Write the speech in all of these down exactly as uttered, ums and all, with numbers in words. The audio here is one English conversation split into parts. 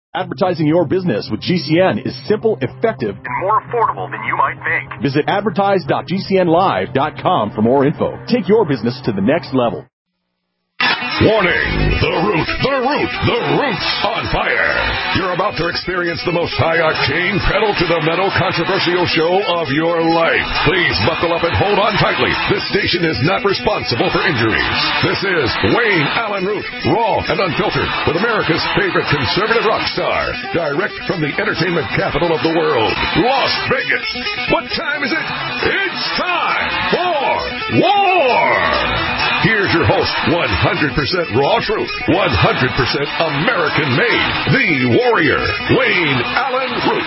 Advertising your business with G C N is simple, effective, and more affordable than you might think. Visit advertise dot g c n live dot com for more info. Take your business to the next level. Warning! The Root, the Root, the Root's on fire! You're about to experience the most high-octane, pedal-to-the-metal controversial show of your life. Please buckle up and hold on tightly. This station is not responsible for injuries. This is Wayne Allen Root, raw and unfiltered, with America's favorite conservative rock star, direct from the entertainment capital of the world, Las Vegas. What time is it? It's time for war! Here's your host, one hundred percent raw truth, one hundred percent American-made, the warrior, Wayne Allen Root.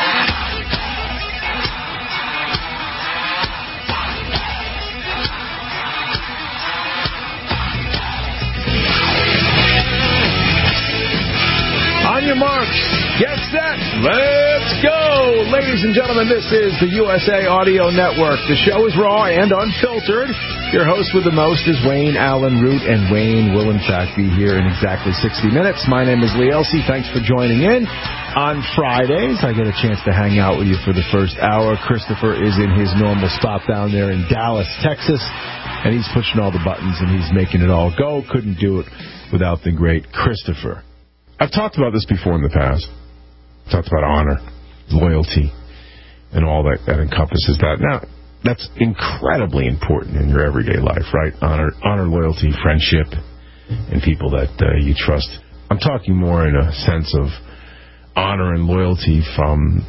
On your marks, get set, let's go! Ladies and gentlemen, this is the U S A Audio Network. The show is raw and unfiltered. Your host with the most is Wayne Allen Root, and Wayne will, in fact, be here in exactly sixty minutes. My name is Lee Elsey. Thanks for joining in. On Fridays, I get a chance to hang out with you for the first hour. Christopher is in his normal spot down there in Dallas, Texas, and he's pushing all the buttons, and he's making it all go. Couldn't do it without the great Christopher. I've talked about this before in the past. I've talked about honor, loyalty, and all that, that encompasses that. Now, that's incredibly important in your everyday life, right? Honor, honor, loyalty, friendship, and people that uh, you trust. I'm talking more in a sense of honor and loyalty from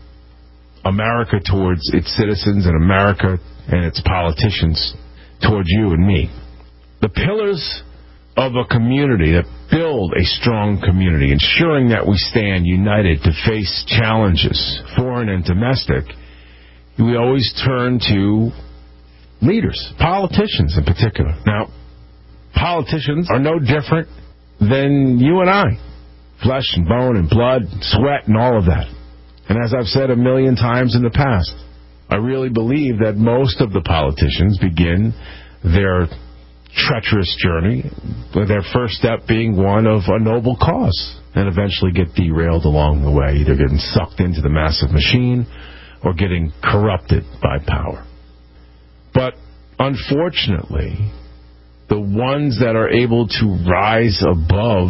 America towards its citizens and America and its politicians towards you and me. The pillars of a community that build a strong community, ensuring that we stand united to face challenges, foreign and domestic, we always turn to leaders, politicians in particular. Now, politicians are no different than you and I. Flesh and bone and blood, and sweat and all of that. And as I've said a million times in the past, I really believe that most of the politicians begin their treacherous journey with their first step being one of a noble cause and eventually get derailed along the way, either getting sucked into the massive machine or getting corrupted by power. But unfortunately, the ones that are able to rise above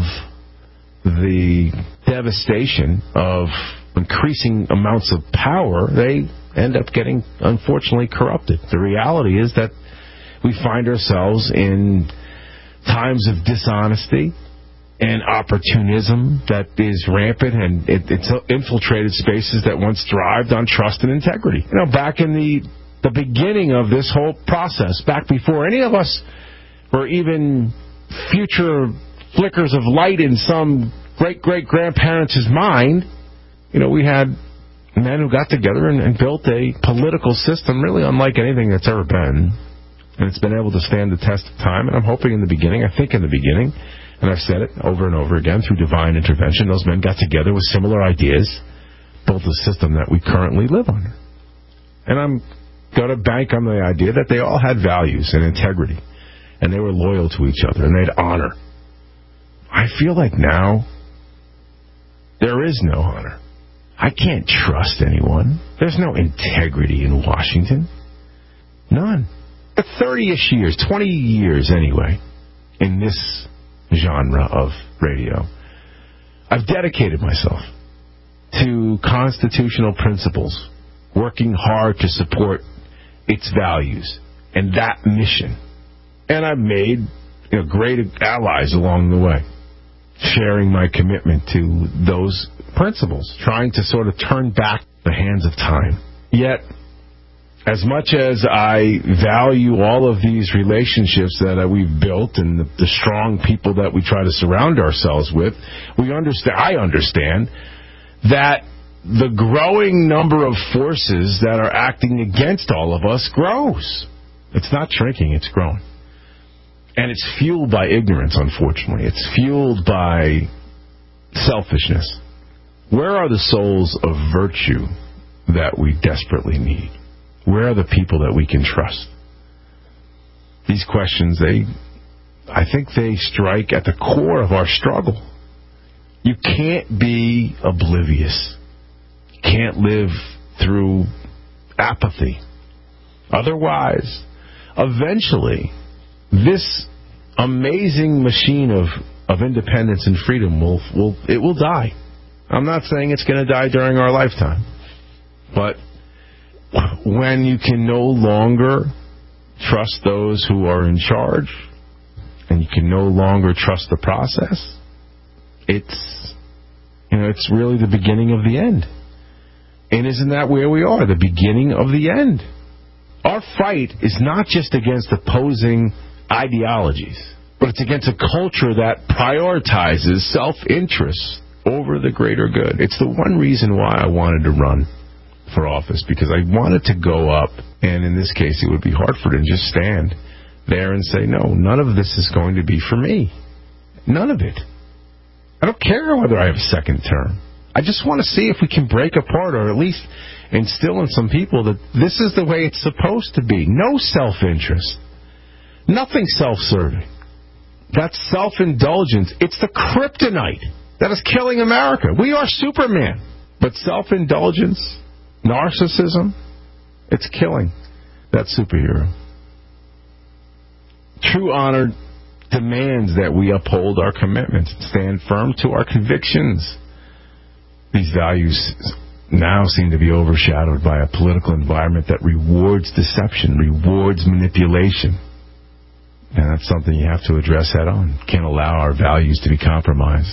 the devastation of increasing amounts of power, they end up getting, unfortunately, corrupted. The reality is that we find ourselves in times of dishonesty and opportunism that is rampant, and it, it's infiltrated spaces that once thrived on trust and integrity. You know, back in the the beginning of this whole process, back before any of us were even future flickers of light in some great-great-grandparents' mind, you know, we had men who got together and, and built a political system really unlike anything that's ever been. And it's been able to stand the test of time. And I'm hoping in the beginning, I think in the beginning, and I've said it over and over again, through divine intervention, those men got together with similar ideas, built a system that we currently live under. And I'm going to bank on the idea that they all had values and integrity, and they were loyal to each other, and they had honor. I feel like now there is no honor. I can't trust anyone. There's no integrity in Washington. None. thirty-ish years, twenty years anyway, in this genre of radio, I've dedicated myself to constitutional principles, working hard to support its values and that mission. And I've made, you know, great allies along the way, sharing my commitment to those principles, trying to sort of turn back the hands of time. Yet, as much as I value all of these relationships that uh, we've built and the, the strong people that we try to surround ourselves with, we understand. I understand that the growing number of forces that are acting against all of us grows. It's not shrinking, it's growing. And it's fueled by ignorance, unfortunately. It's fueled by selfishness. Where are the souls of virtue that we desperately need? Where are the people that we can trust? These questions, they, I think they strike at the core of our struggle. You can't be oblivious. You can't live through apathy. Otherwise, eventually, this amazing machine of, of independence and freedom will, will it will die. I'm not saying it's going to die during our lifetime. But when you can no longer trust those who are in charge, and you can no longer trust the process, it's, you know, it's really the beginning of the end. And isn't that where we are? The beginning of the end. Our fight is not just against opposing ideologies, but it's against a culture that prioritizes self-interest over the greater good. It's the one reason why I wanted to run for office, because I wanted to go up, and in this case it would be Hartford, and just stand there and say, no, none of this is going to be for me. None of it. I don't care whether I have a second term. I just want to see if we can break apart, or at least instill in some people that this is the way it's supposed to be. No self-interest. Nothing self-serving. That's self-indulgence. It's the kryptonite that is killing America. We are Superman. But self-indulgence, narcissism, it's killing that superhero. True honor demands that we uphold our commitments, stand firm to our convictions. These values now seem to be overshadowed by a political environment that rewards deception, rewards manipulation. And that's something you have to address head on. Can't allow our values to be compromised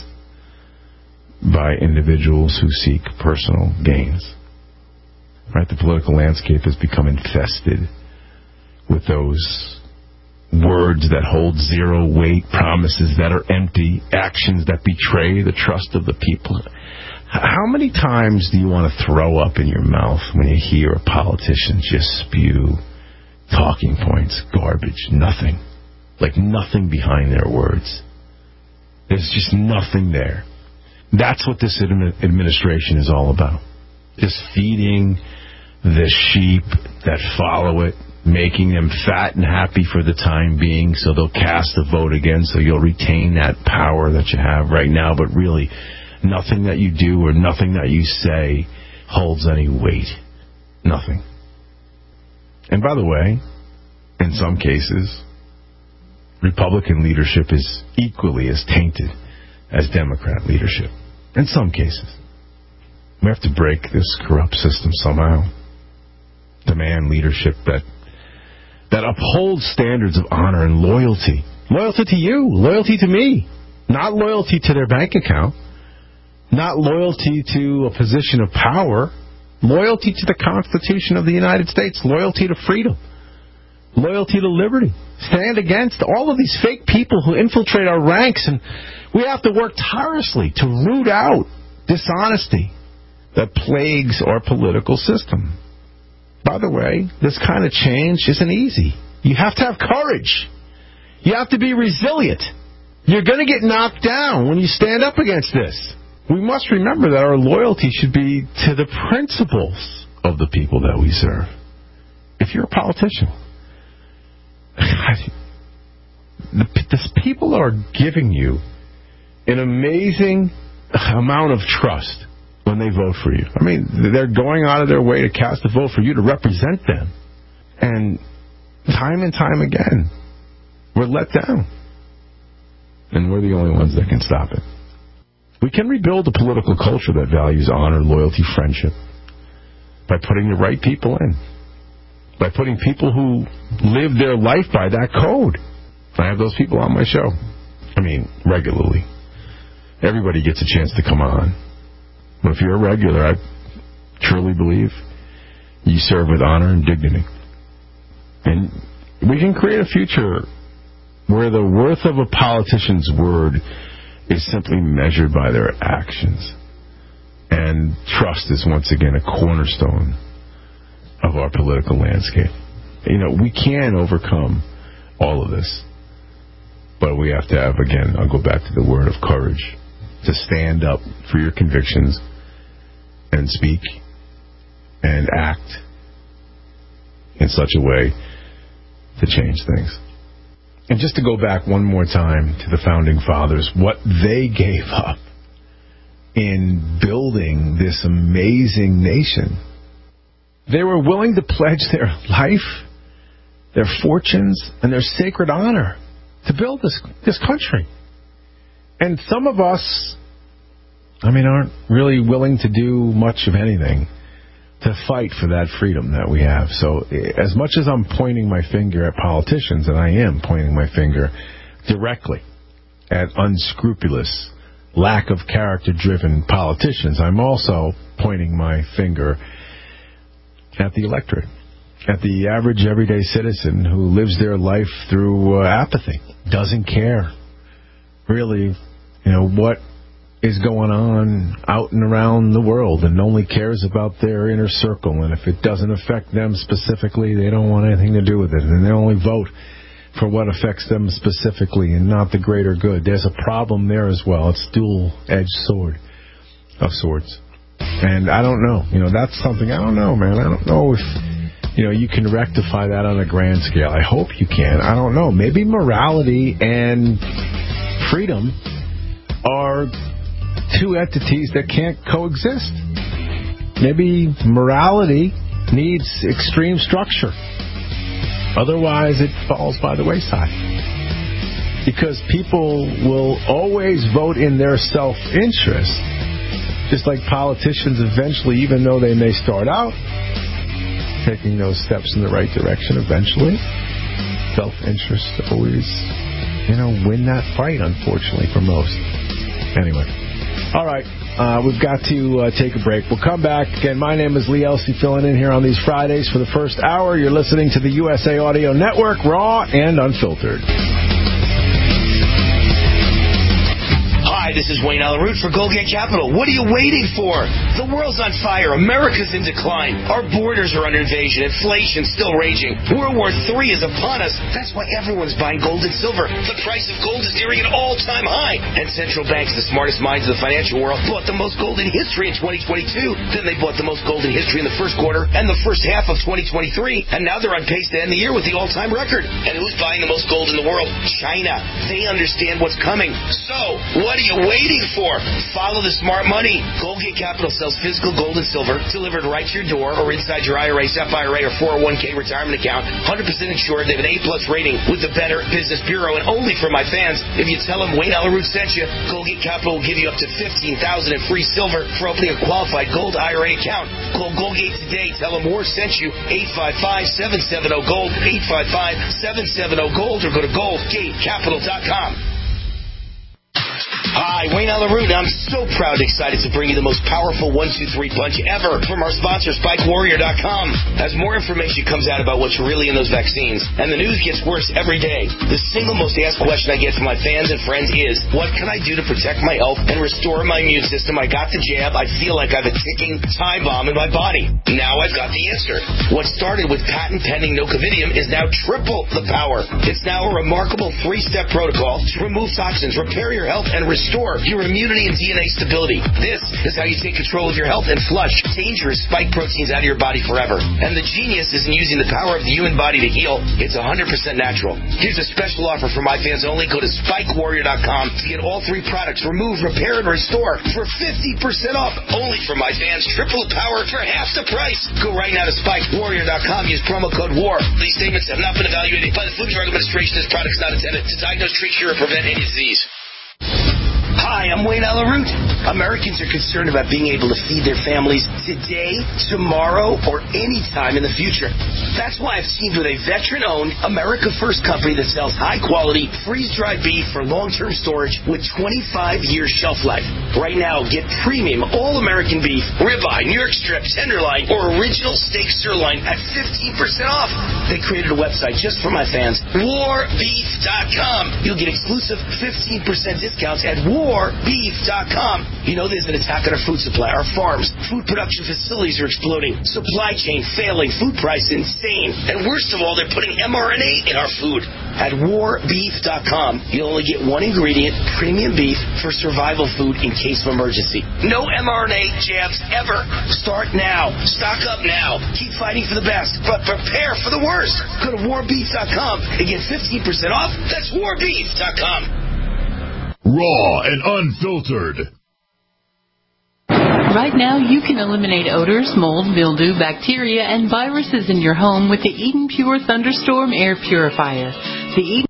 by individuals who seek personal gains. Right? The political landscape has become infested with those words that hold zero weight, promises that are empty, actions that betray the trust of the people. How many times do you want to throw up in your mouth when you hear a politician just spew talking points, garbage, nothing? Like nothing behind their words. There's just nothing there. That's what this administration is all about. Just feeding the sheep that follow it, making them fat and happy for the time being so they'll cast a vote again, so you'll retain that power that you have right now. But really, nothing that you do or nothing that you say holds any weight. Nothing. And by the way, in some cases, Republican leadership is equally as tainted as Democrat leadership. In some cases. We have to break this corrupt system somehow. Demand leadership that that upholds standards of honor and loyalty. Loyalty to you, loyalty to me. Not loyalty to their bank account. Not loyalty to a position of power. Loyalty to the Constitution of the United States. Loyalty to freedom. Loyalty to liberty. Stand against all of these fake people who infiltrate our ranks, and we have to work tirelessly to root out dishonesty that plagues our political system. By the way, this kind of change isn't easy. You have to have courage. You have to be resilient. You're going to get knocked down when you stand up against this. We must remember that our loyalty should be to the principles of the people that we serve. If you're a politician, the, the people are giving you an amazing amount of trust when they vote for you. I mean, they're going out of their way to cast a vote for you to represent them. And time and time again, we're let down. And we're the only ones that can stop it. We can rebuild a political culture that values honor, loyalty, friendship by putting the right people in. By putting people who live their life by that code. I have those people on my show. I mean, regularly. Everybody gets a chance to come on. But if you're a regular, I truly believe you serve with honor and dignity. And we can create a future where the worth of a politician's word is simply measured by their actions. And trust is once again a cornerstone of our political landscape. You know, we can overcome all of this. But we have to have, again, I'll go back to the word of courage, to stand up for your convictions and speak and act in such a way to change things. And just to go back one more time to the Founding Fathers, what they gave up in building this amazing nation. They were willing to pledge their life, their fortunes, and their sacred honor to build this this country. And some of us, I mean, aren't really willing to do much of anything to fight for that freedom that we have. So as much as I'm pointing my finger at politicians, and I am pointing my finger directly at unscrupulous, lack of character-driven politicians, I'm also pointing my finger at the electorate, at the average everyday citizen who lives their life through uh, apathy, doesn't care really, you know, what is going on out and around the world, and only cares about their inner circle. And if it doesn't affect them specifically, they don't want anything to do with it. And they only vote for what affects them specifically and not the greater good. There's a problem there as well. It's dual-edged sword of sorts. And I don't know. You know, that's something, I don't know, man. I don't know if, you know, you can rectify that on a grand scale. I hope you can. I don't know. Maybe morality and freedom are two entities that can't coexist. Maybe morality needs extreme structure. Otherwise, it falls by the wayside. Because people will always vote in their self-interest, just like politicians eventually, even though they may start out taking those steps in the right direction, eventually, self-interest always, you know, win that fight, unfortunately, for most. Anyway. All right, uh, we've got to uh, take a break. We'll come back. Again, my name is Lee Elsey, filling in here on these Fridays for the first hour. You're listening to the U S A Audio Network, raw and unfiltered. Hi, this is Wayne Allen Root for Goldgate Capital. What are you waiting for? The world's on fire. America's in decline. Our borders are under invasion. Inflation's still raging. World War Three is upon us. That's why everyone's buying gold and silver. The price of gold is nearing an all-time high. And central banks, the smartest minds of the financial world, bought the most gold in history in twenty twenty-two. Then they bought the most gold in history in the first quarter and the first half of twenty twenty-three. And now they're on pace to end the year with the all-time record. And who's buying the most gold in the world? China. They understand what's coming. So, what are you waiting for? Follow the smart money. Goldgate Capital sells physical gold and silver delivered right to your door or inside your I R A, S E P I R A, or four oh one k retirement account. one hundred percent insured. They have an A-plus rating with the Better Business Bureau. And only for my fans, if you tell them Wayne Allen Root sent you, Goldgate Capital will give you up to fifteen thousand dollars in free silver for opening a qualified gold I R A account. Call Goldgate today. Tell them War sent you. eight five five, seven seven zero, GOLD. eight five five, seven seven zero, GOLD, or go to goldgate capital dot com. Hi, Wayne Allen Root. I'm so proud and excited to bring you the most powerful one two three punch ever from our sponsor, Spike Warrior dot com. As more information comes out about what's really in those vaccines, and the news gets worse every day, the single most asked question I get from my fans and friends is, what can I do to protect my health and restore my immune system? I got the jab. I feel like I have a ticking time bomb in my body. Now I've got the answer. What started with patent-pending nocovidium is now triple the power. It's now a remarkable three-step protocol to remove toxins, repair your health, and restore your immunity and D N A stability. This is how you take control of your health and flush dangerous spike proteins out of your body forever. And the genius isn't using the power of the human body to heal. It's one hundred percent natural. Here's a special offer for my fans only. Go to Spike Warrior dot com to get all three products, remove, repair, and restore for fifty percent off. Only for my fans. Triple the power for half the price. Go right now to Spike Warrior dot com. Use promo code WAR. These statements have not been evaluated by the Food and Drug Administration. This product is not intended to diagnose, treat, cure, or prevent any disease. Hi, I'm Wayne Allen Root. Americans are concerned about being able to feed their families today, tomorrow, or any time in the future. That's why I've teamed with a veteran-owned, America-first company that sells high-quality, freeze-dried beef for long-term storage with twenty-five year shelf life. Right now, get premium all-American beef, ribeye, New York strip, tenderloin, or original steak sirloin at fifteen percent off. They created a website just for my fans, war beef dot com. You'll get exclusive fifteen percent discounts at war beef dot com. You know there's an attack on our food supply. Our farms, food production facilities are exploding. Supply chain failing. Food price insane. And worst of all, they're putting M R N A in our food. At war beef dot com, you'll only get one ingredient, premium beef, for survival food in case of emergency. No M R N A jabs ever. Start now. Stock up now. Keep fighting for the best, but prepare for the worst. Go to war beef dot com and get fifteen percent off. That's war beef dot com. Raw and unfiltered. Right now, you can eliminate odors, mold, mildew, bacteria, and viruses in your home with the Eden Pure Thunderstorm Air Purifier. The Eden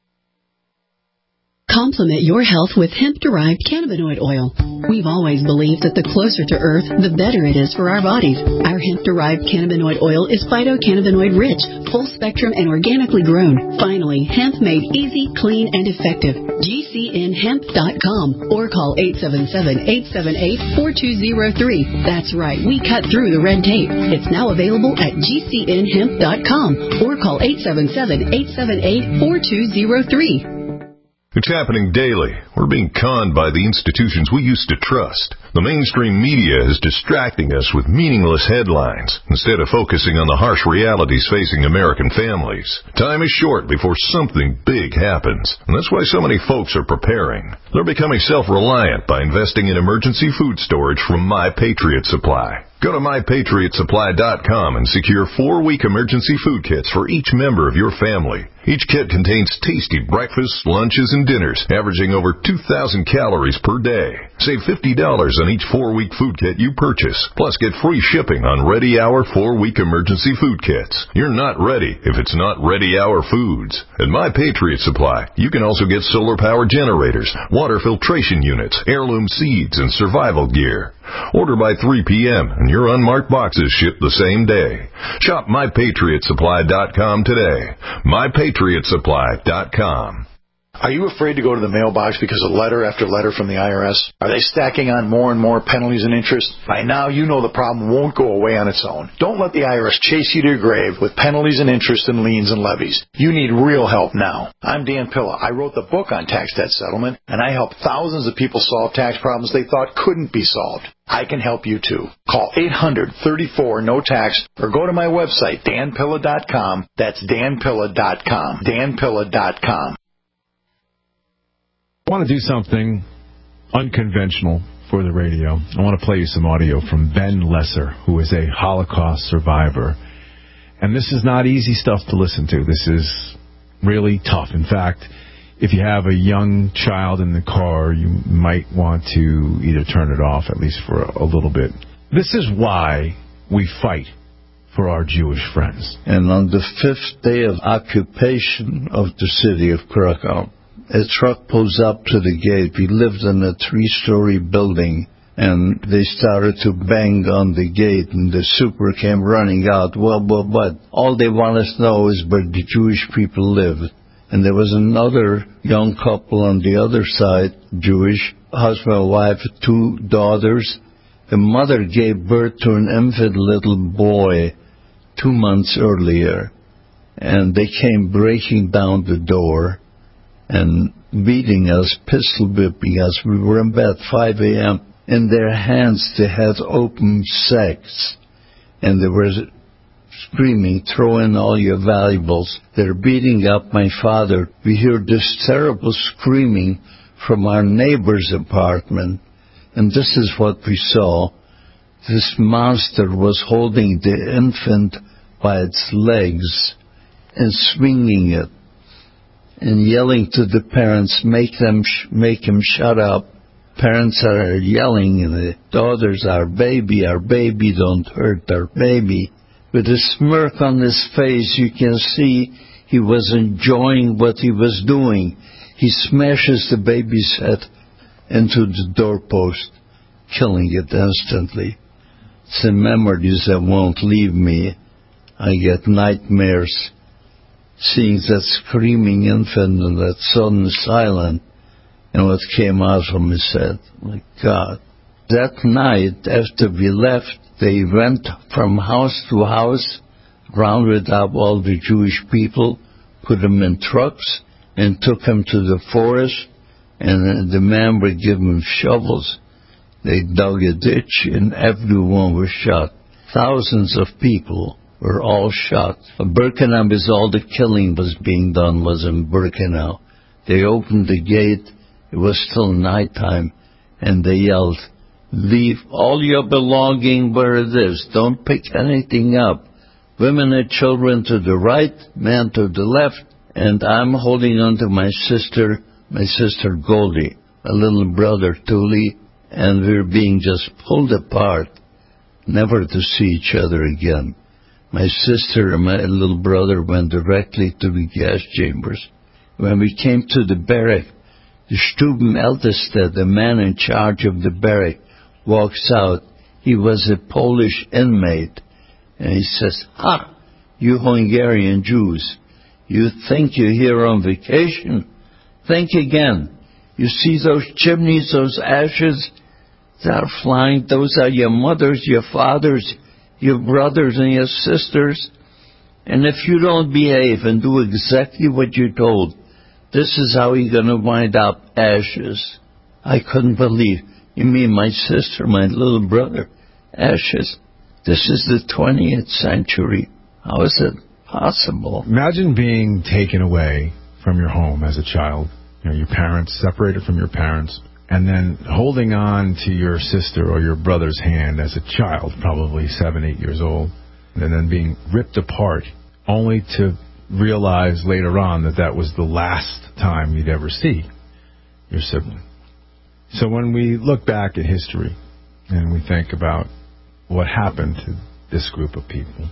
Complement your health with hemp-derived cannabinoid oil. We've always believed that the closer to Earth, the better it is for our bodies. Our hemp-derived cannabinoid oil is phytocannabinoid-rich, full-spectrum, and organically grown. Finally, hemp made easy, clean, and effective. G C N hemp dot com or call eight seven seven, eight seven eight, four two zero three. That's right, we cut through the red tape. It's now available at G C N hemp dot com or call eight seven seven, eight seven eight, four two zero three. It's happening daily. We're being conned by the institutions we used to trust. The mainstream media is distracting us with meaningless headlines instead of focusing on the harsh realities facing American families. Time is short before something big happens, and that's why so many folks are preparing. They're becoming self-reliant by investing in emergency food storage from My Patriot Supply. Go to my patriot supply dot com and secure four-week emergency food kits for each member of your family. Each kit contains tasty breakfasts, lunches, and dinners, averaging over two thousand calories per day. Save fifty dollars on each four-week food kit you purchase, plus get free shipping on Ready Hour four-week emergency food kits. You're not ready if it's not Ready Hour foods. At My Patriot Supply, you can also get solar power generators, water filtration units, heirloom seeds, and survival gear. Order by three p.m. and your unmarked boxes ship the same day. Shop my patriot supply dot com today. my patriot supply dot com. Are you afraid to go to the mailbox because of letter after letter from the I R S? Are they stacking on more and more penalties and interest? By now, you know the problem won't go away on its own. Don't let the I R S chase you to your grave with penalties and interest and liens and levies. You need real help now. I'm Dan Pilla. I wrote the book on tax debt settlement, and I help thousands of people solve tax problems they thought couldn't be solved. I can help you too. Call eight hundred, thirty-four, no tax or go to my website, dan pilla dot com. That's dan pilla dot com. dan pilla dot com. I want to do something unconventional for the radio. I want to play you some audio from Ben Lesser, who is a Holocaust survivor. And this is not easy stuff to listen to. This is really tough. In fact, if you have a young child in the car, you might want to either turn it off, at least for a little bit. This is why we fight for our Jewish friends. And on the fifth day of occupation of the city of Krakow, a truck pulls up to the gate. We lived in a three-story building, and they started to bang on the gate, and the super came running out. Well, but, but all they want us to know is where the Jewish people live. And there was another young couple on the other side, Jewish, husband and wife, two daughters. The mother gave birth to an infant little boy two months earlier, and they came breaking down the door and beating us, pistol whipping us. We were in bed, five a.m. In their hands, they had open sacks, and they were screaming, throw in all your valuables. They're beating up my father. We hear this terrible screaming from our neighbor's apartment, and this is what we saw. This monster was holding the infant by its legs and swinging it, and yelling to the parents, make them, sh- make him shut up. Parents are yelling, and the daughters, our baby, our baby, don't hurt our baby. With a smirk on his face, you can see he was enjoying what he was doing. He smashes the baby's head into the doorpost, killing it instantly. It's the memories that won't leave me. I get nightmares seeing that screaming infant and that sudden silence and what came out from his head. My God. That night, after we left, they went from house to house, rounded up all the Jewish people, put them in trucks, and took them to the forest, and the men would give them shovels. They dug a ditch, and everyone was shot. Thousands of people were all shot. Birkenau is all the killing was being done was in Birkenau. They opened the gate. It was still nighttime, and they yelled, leave all your belonging where it is. Don't pick anything up. Women and children to the right, men to the left, and I'm holding on to my sister, my sister Goldie, my little brother Tuli, and we're being just pulled apart, never to see each other again. My sister and my little brother went directly to the gas chambers. When we came to the barrack, the Stuben Älteste, the man in charge of the barrack, walks out. He was a Polish inmate. And he says, "Ha, you Hungarian Jews, you think you're here on vacation? Think again. You see those chimneys, those ashes? They are flying. Those are your mothers, your fathers, your brothers and your sisters. And if you don't behave and do exactly what you're told, this is how you're going to wind up, ashes." I couldn't believe. You mean my sister, my little brother, ashes? This is the twentieth century. How is it possible? Imagine being taken away from your home as a child, you know, your parents, separated from your parents, and then holding on to your sister or your brother's hand as a child, probably seven, eight years old, and then being ripped apart, only to realize later on that that was the last time you'd ever see your sibling. So when we look back at history and we think about what happened to this group of people,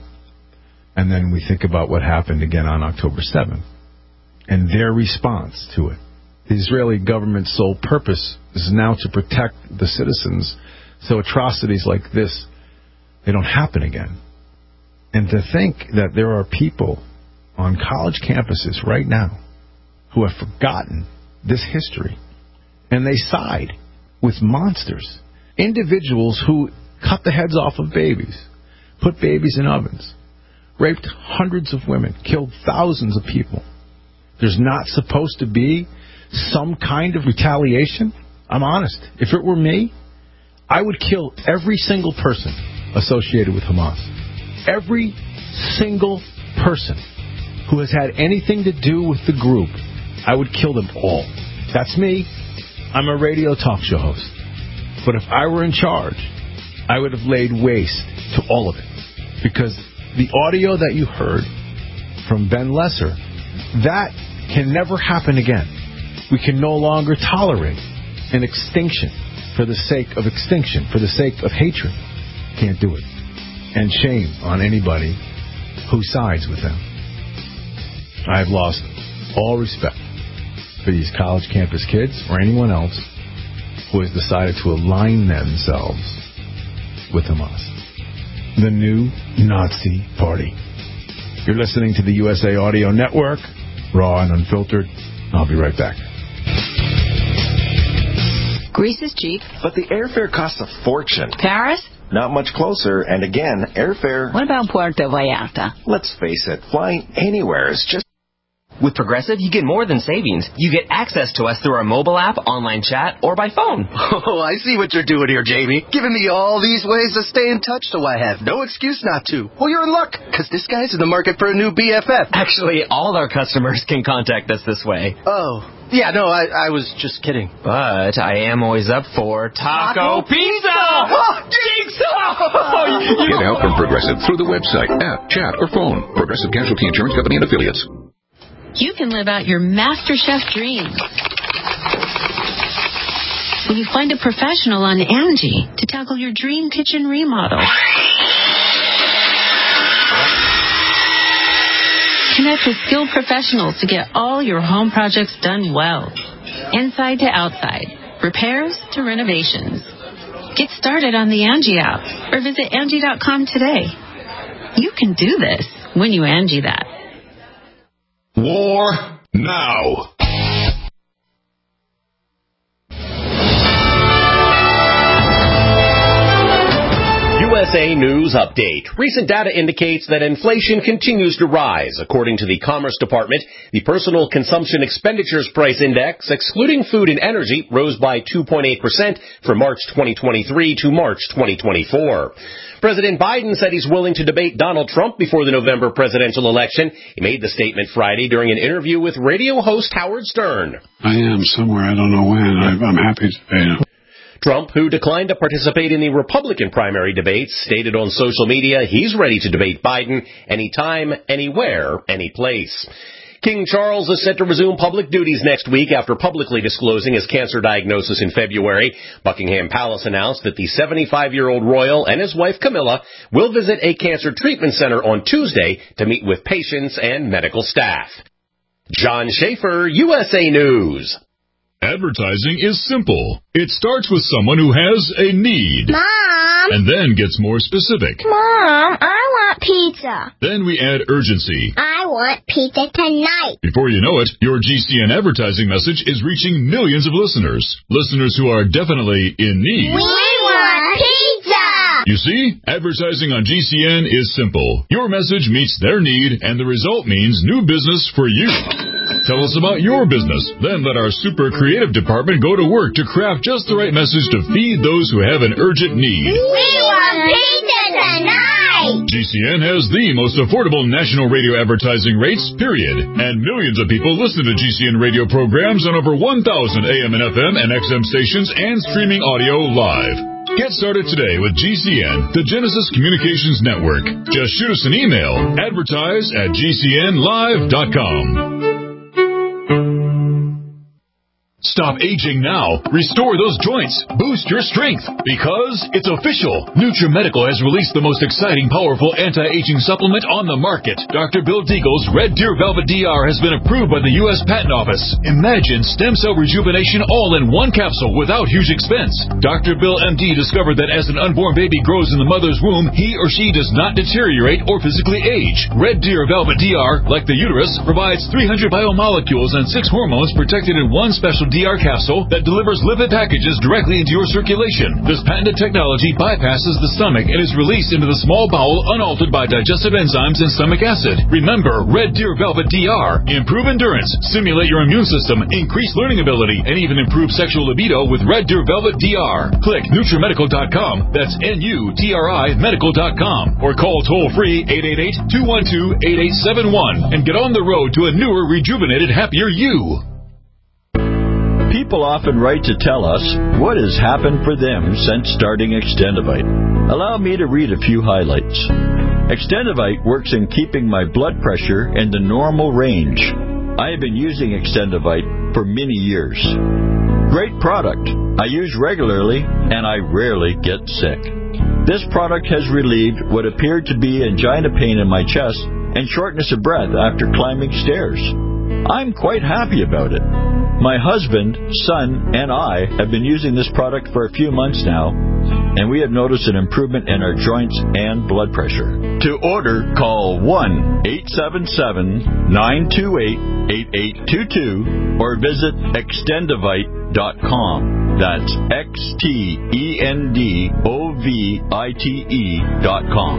and then we think about what happened again on October seventh and their response to it. The Israeli government's sole purpose is now to protect the citizens so atrocities like this, they don't happen again. And to think that there are people on college campuses right now who have forgotten this history, and they side with monsters, individuals who cut the heads off of babies, put babies in ovens, raped hundreds of women, killed thousands of people. There's not supposed to be some kind of retaliation? I'm honest. If it were me, I would kill every single person associated with Hamas. Every single person who has had anything to do with the group, I would kill them all. That's me. I'm a radio talk show host. But if I were in charge, I would have laid waste to all of it. Because the audio that you heard from Ben Lesser, that can never happen again. We can no longer tolerate an extinction for the sake of extinction, for the sake of hatred. Can't do it. And shame on anybody who sides with them. I've lost all respect for these college campus kids or anyone else who has decided to align themselves with Hamas, the new Nazi party. You're listening to the U S A Audio Network, raw and unfiltered. I'll be right back. Greece is cheap. But the airfare costs a fortune. Paris? Not much closer, and again, airfare... What about Puerto Vallarta? Let's face it, flying anywhere is just... With Progressive, you get more than savings. You get access to us through our mobile app, online chat, or by phone. Oh, I see what you're doing here, Jamie. Giving me all these ways to stay in touch so I have no excuse not to. Well, you're in luck, because this guy's in the market for a new B F F. Actually, all our customers can contact us this way. Oh. Yeah, no, I, I was just kidding. But I am always up for Taco, Taco Pizza! Oh, Jigsaw! Get help from Progressive through the website, app, chat, or phone. Progressive Casualty Insurance Company and Affiliates. You can live out your Master Chef dreams when you find a professional on Angie to tackle your dream kitchen remodel. Connect with skilled professionals to get all your home projects done well. Inside to outside, repairs to renovations. Get started on the Angie app or visit Angie dot com today. You can do this when you Angie that. War now. U S A News Update. Recent data indicates that inflation continues to rise. According to the Commerce Department, the Personal Consumption Expenditures Price Index, excluding food and energy, rose by two point eight percent from March twenty twenty-three to March twenty twenty-four. President Biden said he's willing to debate Donald Trump before the November presidential election. He made the statement Friday during an interview with radio host Howard Stern. I am somewhere. I don't know when. I'm happy to debate him. Trump, who declined to participate in the Republican primary debates, stated on social media he's ready to debate Biden anytime, anywhere, any place. King Charles is set to resume public duties next week after publicly disclosing his cancer diagnosis in February. Buckingham Palace announced that the seventy-five-year-old royal and his wife Camilla will visit a cancer treatment center on Tuesday to meet with patients and medical staff. John Schaefer, U S A News. Advertising is simple. It starts with someone who has a need. Mom! And then gets more specific. Mom, I want pizza. Then we add urgency. I want pizza tonight. Before you know it, your G C N advertising message is reaching millions of listeners. Listeners who are definitely in need. We want pizza! You see, advertising on G C N is simple. Your message meets their need, and the result means new business for you. Tell us about your business. Then let our super creative department go to work to craft just the right message to feed those who have an urgent need. We want pizza tonight! G C N has the most affordable national radio advertising rates, period. And millions of people listen to G C N radio programs on over one thousand A M and F M and X M stations and streaming audio live. Get started today with G C N, the Genesis Communications Network. Just shoot us an email, advertise at G C N live dot com. Stop aging now. Restore those joints. Boost your strength. Because it's official. NutriMedical has released the most exciting, powerful anti-aging supplement on the market. Doctor Bill Deagle's Red Deer Velvet D R has been approved by the U S Patent Office. Imagine stem cell rejuvenation all in one capsule without huge expense. Doctor Bill M D discovered that as an unborn baby grows in the mother's womb, he or she does not deteriorate or physically age. Red Deer Velvet D R, like the uterus, provides three hundred biomolecules and six hormones protected in one special D R capsule that delivers lipid packages directly into your circulation. This patented technology bypasses the stomach and is released into the small bowel unaltered by digestive enzymes and stomach acid. Remember, Red Deer Velvet D R. Improve endurance, stimulate your immune system, increase learning ability, and even improve sexual libido with Red Deer Velvet D R. Click NutriMedical dot com. That's N U T R I medical dot com. Or call toll-free eight eight eight, two one two, eight eight seven one and get on the road to a newer, rejuvenated, happier you. People often write to tell us what has happened for them since starting Extendivite. Allow me to read a few highlights. Extendivite works in keeping my blood pressure in the normal range. I have been using Extendivite for many years. Great product. I use regularly and I rarely get sick. This product has relieved what appeared to be angina pain in my chest and shortness of breath after climbing stairs. I'm quite happy about it. My husband, son, and I have been using this product for a few months now, and we have noticed an improvement in our joints and blood pressure. To order, call one eight seven seven, nine two eight, eight eight two two or visit extendivite dot com. That's X T E N D O V I T E dot com.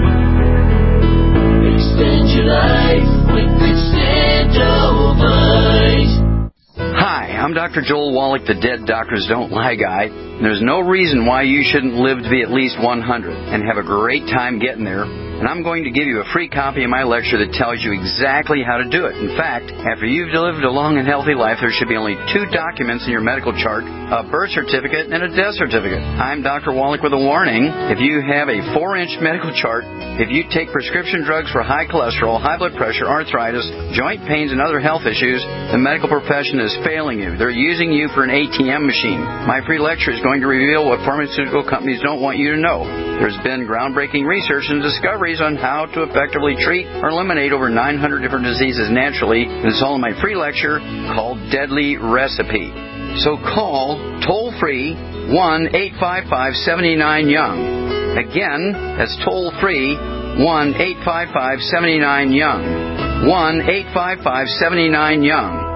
Extend your life with Extendivite. Hi, I'm Doctor Joel Wallach, the Dead Doctors Don't Lie guy. There's no reason why you shouldn't live to be at least one hundred and have a great time getting there. And I'm going to give you a free copy of my lecture that tells you exactly how to do it. In fact, after you've lived a long and healthy life, there should be only two documents in your medical chart, a birth certificate and a death certificate. I'm Doctor Wallach with a warning. If you have a four-inch medical chart, if you take prescription drugs for high cholesterol, high blood pressure, arthritis, joint pains, and other health issues, the medical profession is failing you. They're using you for an A T M machine. My free lecture is going to reveal what pharmaceutical companies don't want you to know. There's been groundbreaking research and discoveries on how to effectively treat or eliminate over nine hundred different diseases naturally. It's all in my free lecture called Deadly Recipe. So call toll-free one eight five five, seven nine, young. Again, that's toll-free one eight five five, seven nine, young. one eight five five, seven nine, young.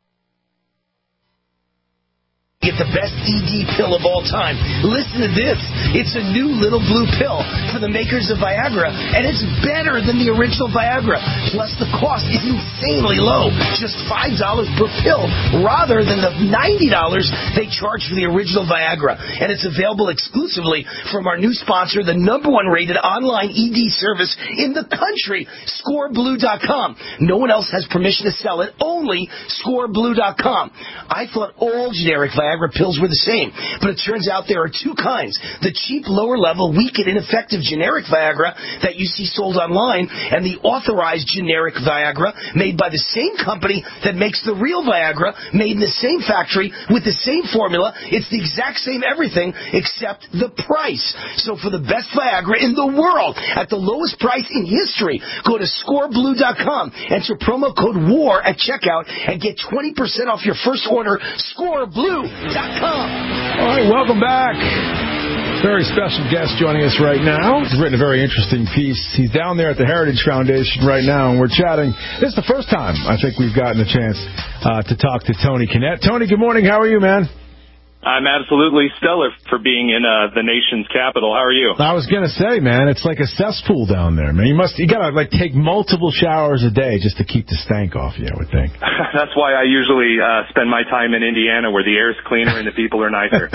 Get the best E D pill of all time. Listen to this. It's a new little blue pill for the makers of Viagra, and it's better than the original Viagra. Plus, the cost is insanely low. Just five dollars per pill rather than the ninety dollars they charge for the original Viagra. And it's available exclusively from our new sponsor, the number one rated online E D service in the country, score blue dot com. No one else has permission to sell it, only score blue dot com. I thought all generic Viagra Viagra pills were the same. But it turns out there are two kinds. The cheap, lower-level, weak and ineffective generic Viagra that you see sold online, and the authorized generic Viagra made by the same company that makes the real Viagra, made in the same factory with the same formula. It's the exact same everything except the price. So for the best Viagra in the world at the lowest price in history, go to score blue dot com, enter promo code WAR at checkout, and get twenty percent off your first order. score blue dot com. All right, welcome back. Very special guest joining us right now. He's written a very interesting piece. He's down there at the Heritage Foundation right now, and we're chatting. This is the first time I think we've gotten a chance uh, to talk to Tony Kinnett. Tony, good morning. How are you, man? I'm absolutely stellar for being in uh, the nation's capital. How are you? I was gonna say, man, it's like a cesspool down there, man. You must, you gotta like take multiple showers a day just to keep the stank off you, I would think. That's why I usually uh, spend my time in Indiana, where the air's cleaner and the people are nicer.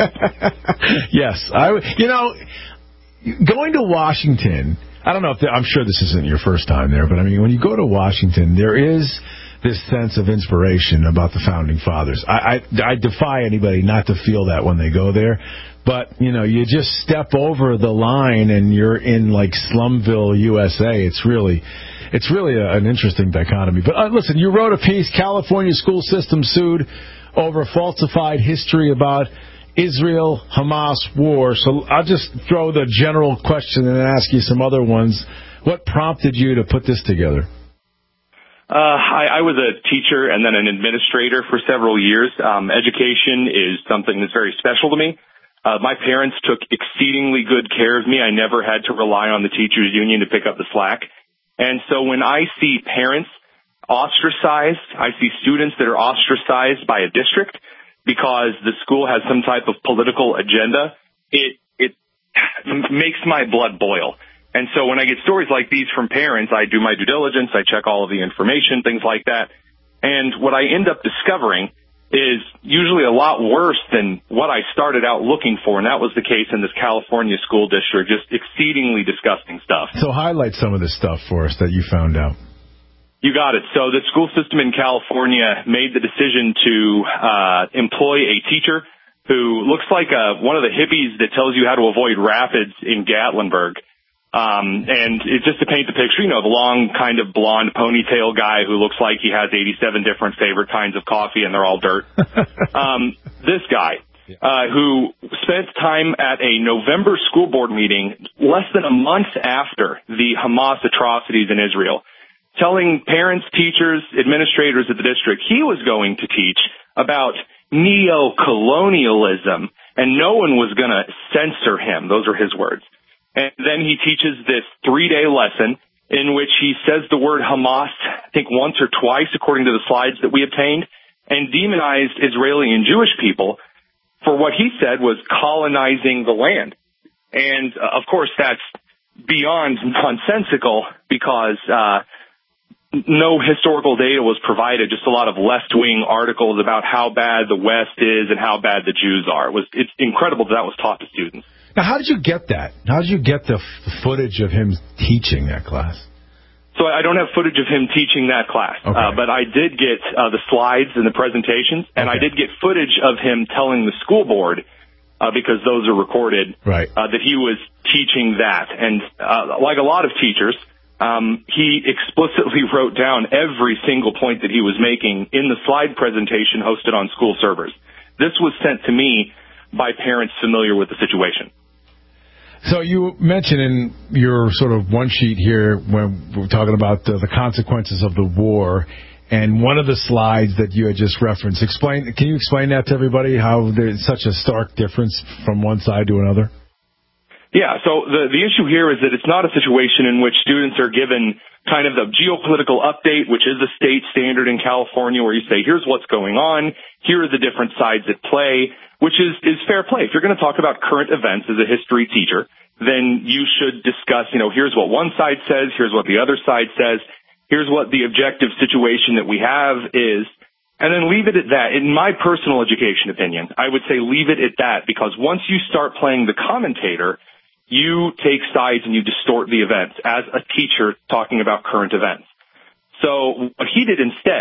Yes, I. You know, going to Washington. I don't know if the, I'm sure this isn't your first time there, but I mean, when you go to Washington, there is this sense of inspiration about the Founding Fathers. I, I, I defy anybody not to feel that when they go there. But, you know, you just step over the line and you're in, like, Slumville, U S A. It's really it's really a, an interesting dichotomy. But, uh, listen, you wrote a piece, California School System Sued Over Falsified History About Israel-Hamas War. So I'll just throw the general question and ask you some other ones. What prompted you to put this together? Uh, I, I was a teacher and then an administrator for several years. Um, education is something that's very special to me. Uh, my parents took exceedingly good care of me. I never had to rely on the teachers union to pick up the slack. And so when I see parents ostracized, I see students that are ostracized by a district because the school has some type of political agenda, it, it makes my blood boil. And so when I get stories like these from parents, I do my due diligence, I check all of the information, things like that. And what I end up discovering is usually a lot worse than what I started out looking for, and that was the case in this California school district, just exceedingly disgusting stuff. So highlight some of this stuff for us that you found out. You got it. So the school system in California made the decision to uh employ a teacher who looks like uh, one of the hippies that tells you how to avoid rapids in Gatlinburg. Um, and it, just to paint the picture, you know, the long kind of blonde ponytail guy who looks like he has eighty-seven different favorite kinds of coffee and they're all dirt. um, this guy, uh, who spent time at a November school board meeting less than a month after the Hamas atrocities in Israel, telling parents, teachers, administrators at the district he was going to teach about neo-colonialism and no one was going to censor him. Those are his words. And then he teaches this three-day lesson in which he says the word Hamas, I think once or twice, according to the slides that we obtained, and demonized Israeli and Jewish people for what he said was colonizing the land. And, uh, of course, that's beyond nonsensical because uh no historical data was provided, just a lot of left-wing articles about how bad the West is and how bad the Jews are. It was, it's incredible that that was taught to students. Now, how did you get that? How did you get the f- footage of him teaching that class? So I don't have footage of him teaching that class, okay. uh, but I did get uh, the slides and the presentations, and okay. I did get footage of him telling the school board, uh, because those are recorded, right. uh, that he was teaching that. And uh, like a lot of teachers, um, he explicitly wrote down every single point that he was making in the slide presentation hosted on school servers. This was sent to me by parents familiar with the situation. So you mentioned in your sort of one sheet here when we're talking about the, the consequences of the war, and one of the slides that you had just referenced, explain. Can you explain that to everybody, how there's such a stark difference from one side to another? Yeah, so the, the issue here is that it's not a situation in which students are given kind of the geopolitical update, which is a state standard in California, where you say, here's what's going on, here are the different sides at play, which is, is fair play. If you're going to talk about current events as a history teacher, then you should discuss, you know, here's what one side says, here's what the other side says, here's what the objective situation that we have is, and then leave it at that. In my personal education opinion, I would say leave it at that, because once you start playing the commentator, you take sides and you distort the events as a teacher talking about current events. So what he did instead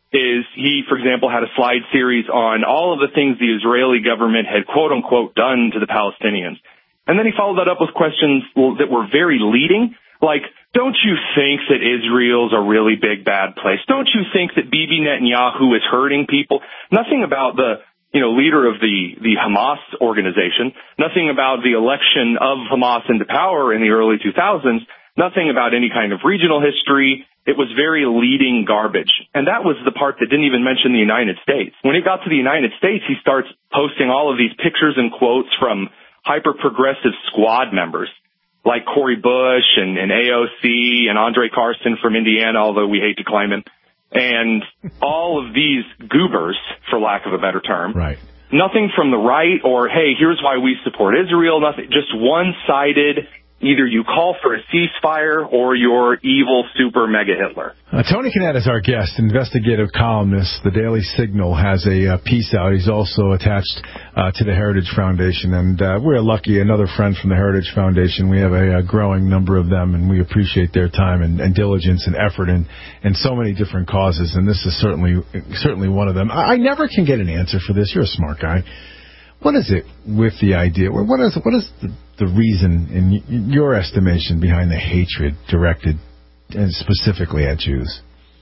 is he, for example, had a slide series on all of the things the Israeli government had, quote unquote, done to the Palestinians. And then he followed that up with questions that were very leading, like, don't you think that Israel's a really big, bad place? Don't you think that Bibi Netanyahu is hurting people? Nothing about the, you know, leader of the, the Hamas organization, nothing about the election of Hamas into power in the early two thousands, nothing about any kind of regional history. It was very leading garbage. And that was the part that didn't even mention the United States. When he got to the United States, he starts posting all of these pictures and quotes from hyper-progressive squad members like Cori Bush and, and A O C and Andre Carson from Indiana, although we hate to claim him, and all of these goobers, for lack of a better term. Right. Nothing from the right or, hey, here's why we support Israel, nothing, just one-sided. Either you call for a ceasefire or you're evil super mega Hitler. Uh, Tony Kinnett is our guest, investigative columnist. The Daily Signal has a uh, piece out. He's also attached uh, to the Heritage Foundation, and uh, we're lucky. Another friend from the Heritage Foundation. We have a, a growing number of them, and we appreciate their time and, and diligence and effort in, in so many different causes. And this is certainly certainly one of them. I, I never can get an answer for this. You're a smart guy. What is it with the idea? What is what is the, the reason, in your estimation, behind the hatred directed and specifically at Jews?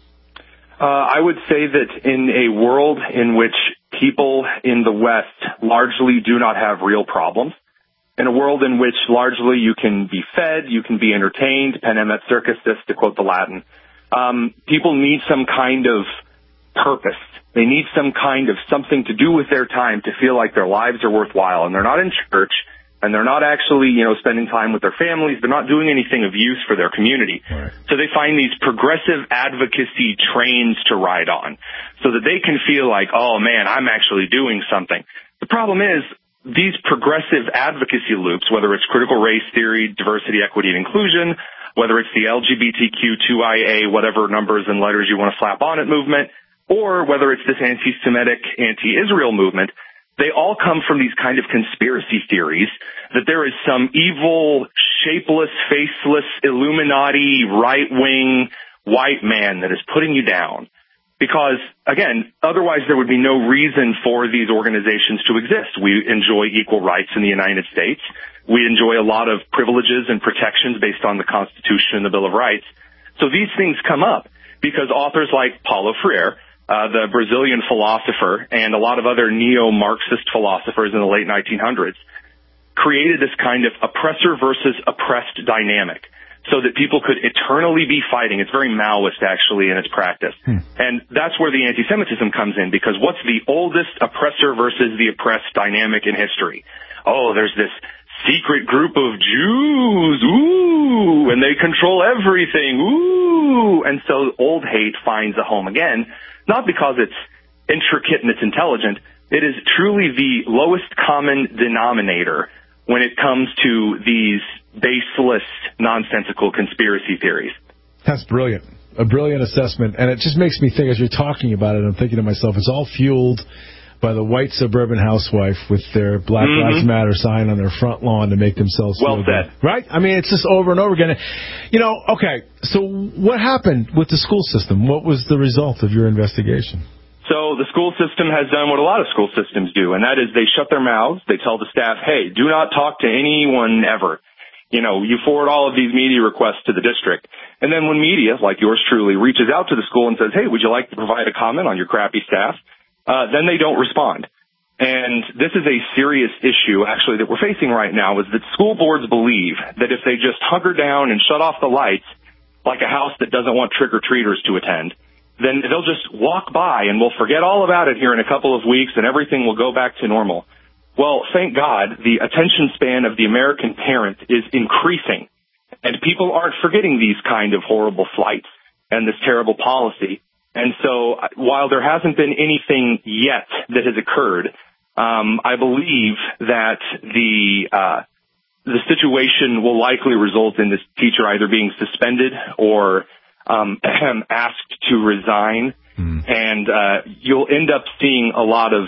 Uh, I would say that in a world in which people in the West largely do not have real problems, in a world in which largely you can be fed, you can be entertained, panem et circumcis, to quote the Latin, um, people need some kind of purpose. They need some kind of something to do with their time to feel like their lives are worthwhile. And they're not in church, and they're not actually, you know, spending time with their families. They're not doing anything of use for their community. Right. So they find these progressive advocacy trains to ride on so that they can feel like, oh, man, I'm actually doing something. The problem is these progressive advocacy loops, whether it's critical race theory, diversity, equity, and inclusion, whether it's the L G B T Q two I A, whatever numbers and letters you want to slap on it movement, or whether it's this anti-Semitic, anti-Israel movement, they all come from these kind of conspiracy theories that there is some evil, shapeless, faceless, Illuminati, right-wing white man that is putting you down. Because, again, otherwise there would be no reason for these organizations to exist. We enjoy equal rights in the United States. We enjoy a lot of privileges and protections based on the Constitution and the Bill of Rights. So these things come up because authors like Paulo Freire, Uh, the Brazilian philosopher, and a lot of other neo-Marxist philosophers in the late nineteen hundreds created this kind of oppressor versus oppressed dynamic so that people could eternally be fighting. It's very Maoist, actually, in its practice. Hmm. And that's where the anti-Semitism comes in, because what's the oldest oppressor versus the oppressed dynamic in history? Oh, there's this secret group of Jews, ooh, and they control everything, ooh. And so old hate finds a home again. Not because it's intricate and it's intelligent. It is truly the lowest common denominator when it comes to these baseless, nonsensical conspiracy theories. That's brilliant. A brilliant assessment. And it just makes me think, as you're talking about it, I'm thinking to myself, it's all fueled by the white suburban housewife with their Black mm-hmm. Lives Matter sign on their front lawn to make themselves well feel said. good. Right? I mean, it's just over and over again. You know, okay, so what happened with the school system? What was the result of your investigation? So the school system has done what a lot of school systems do, and that is they shut their mouths. They tell the staff, hey, do not talk to anyone ever. You know, you forward all of these media requests to the district. And then when media, like yours truly, reaches out to the school and says, hey, would you like to provide a comment on your crappy staff? Uh, then they don't respond. And this is a serious issue, actually, that we're facing right now, is that school boards believe that if they just hunker down and shut off the lights, like a house that doesn't want trick-or-treaters to attend, then they'll just walk by and we'll forget all about it here in a couple of weeks and everything will go back to normal. Well, thank God, the attention span of the American parent is increasing, and people aren't forgetting these kind of horrible flights and this terrible policy. And so while there hasn't been anything yet that has occurred, um, I believe that the uh, the situation will likely result in this teacher either being suspended or um, asked to resign. Mm. And uh, you'll end up seeing a lot of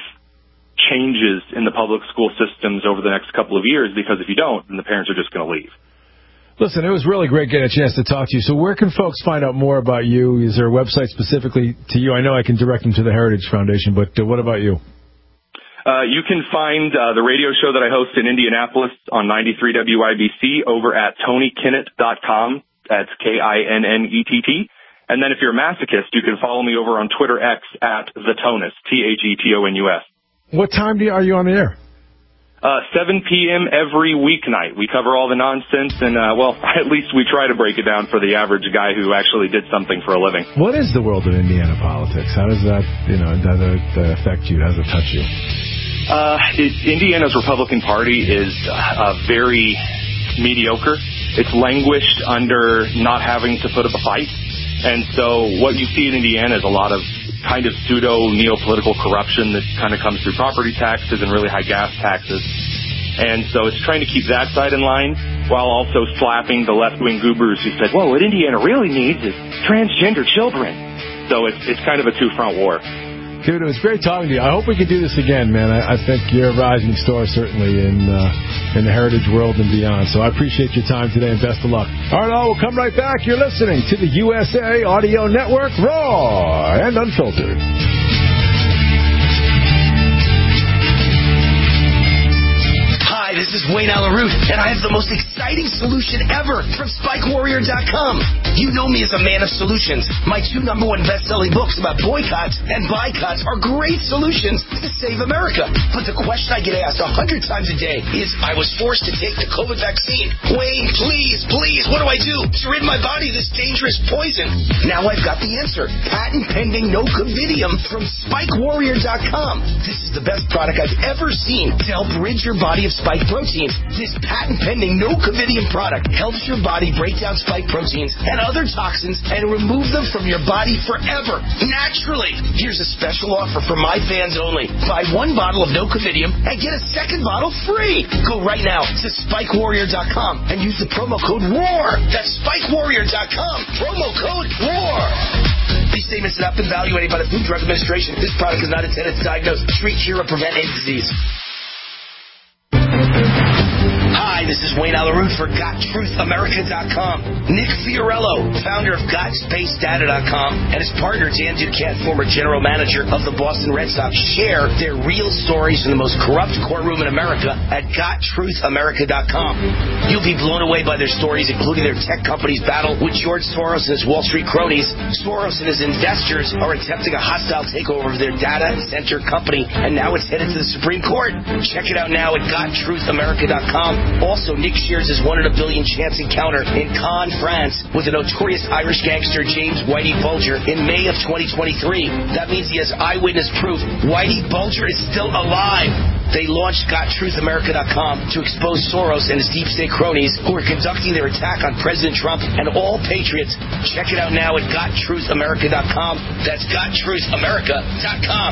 changes in the public school systems over the next couple of years, because if you don't, then the parents are just going to leave. Listen, it was really great getting a chance to talk to you. So where can folks find out more about you? Is there a website specifically to you? I know I can direct them to the Heritage Foundation, but uh, what about you? Uh, you can find uh, the radio show that I host in Indianapolis on ninety-three W I B C over at tony kinnett dot com. That's K I N N E T T. And then if you're a masochist, you can follow me over on Twitter X at The Tonus, T H E T O N U S. What time do you, are you on the air? Uh, seven p.m. every weeknight. We cover all the nonsense, and, uh, well, at least we try to break it down for the average guy who actually did something for a living. What is the world of Indiana politics? How does that, you know, does it uh, affect you? How does it touch you? Uh, it, Indiana's Republican Party is uh, very mediocre. It's languished under not having to put up a fight. And so what you see in Indiana is a lot of kind of pseudo neo-political corruption that kind of comes through property taxes and really high gas taxes. And so it's trying to keep that side in line while also slapping the left-wing goobers who said, well, what Indiana really needs is transgender children. So it's, it's kind of a two-front war. Dude, it was great talking to you. I hope we can do this again, man. I, I think you're a rising star, certainly, in uh, in the heritage world and beyond. So I appreciate your time today, and best of luck. All right, all, we'll come right back. You're listening to the U S A Audio Network, raw and unfiltered. Hi, this is Wayne Alaroot, and I have the most exciting solution ever from Spike Warrior dot com. You know me as a man of solutions. My two number one best-selling books about boycotts and boycotts are great solutions to save America. But the question I get asked a hundred times a day is, I was forced to take the COVID vaccine. Wayne, please, please, what do I do to rid my body of this dangerous poison? Now I've got the answer. Patent-pending Nocovidium from Spike Warrior dot com. This is the best product I've ever seen to help rid your body of spike proteins. This patent-pending Nocovidium product helps your body break down spike proteins and other toxins and remove them from your body forever, naturally. Here's a special offer for my fans only. Buy one bottle of Nocovidium and get a second bottle free. Go right now to Spike Warrior dot com and use the promo code WAR. That's Spike Warrior dot com. Promo code WAR. These statements have not been evaluated by the Food and Drug Administration. This product is not intended to diagnose, treat, cure, or prevent any disease. Hi, this is Wayne Alaroot for Got Truth America dot com. Nick Fiorello, founder of Got Space Data dot com, and his partner Dan Duquette, former general manager of the Boston Red Sox, share their real stories from the most corrupt courtroom in America at Got Truth America dot com. You'll be blown away by their stories, including their tech company's battle with George Soros and his Wall Street cronies. Soros and his investors are attempting a hostile takeover of their data center company, and now it's headed to the Supreme Court. Check it out now at Got Truth America dot com. Also, Nick shares his one in a billion chance encounter in Cannes, France, with the notorious Irish gangster James Whitey Bulger in May of twenty twenty-three. That means he has eyewitness proof Whitey Bulger is still alive. They launched Got Truth America dot com to expose Soros and his deep state cronies who are conducting their attack on President Trump and all patriots. Check it out now at Got Truth America dot com. That's Got Truth America dot com.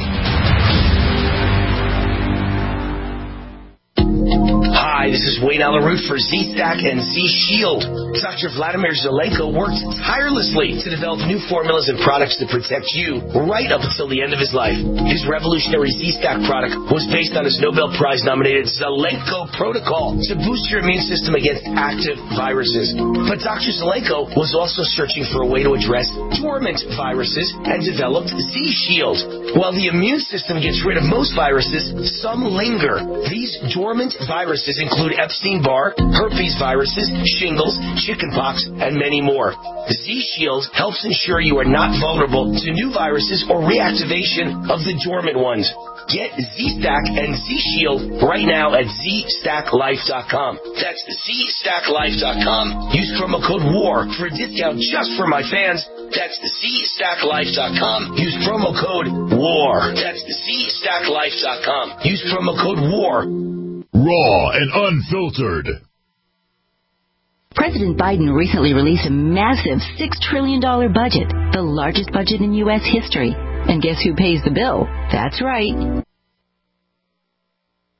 Hi, this is Wayne Alaroot for Z-Stack and Z-Shield. Doctor Vladimir Zelenko worked tirelessly to develop new formulas and products to protect you right up until the end of his life. His revolutionary Z-Stack product was based on his Nobel Prize-nominated Zelenko protocol to boost your immune system against active viruses. But Doctor Zelenko was also searching for a way to address dormant viruses and developed Z-Shield. While the immune system gets rid of most viruses, some linger. These dormant viruses include Epstein-Barr, herpes viruses, shingles, chickenpox, and many more. Z-Shield helps ensure you are not vulnerable to new viruses or reactivation of the dormant ones. Get Z-Stack and Z-Shield right now at Z Stack Life dot com. That's Z Stack Life dot com. Use promo code WAR for a discount just for my fans. That's Z Stack Life dot com. Use promo code WAR. That's Z Stack Life dot com. Use promo code WAR. Raw and unfiltered. President Biden recently released a massive six trillion dollars budget, the largest budget in U S history. And guess who pays the bill? That's right.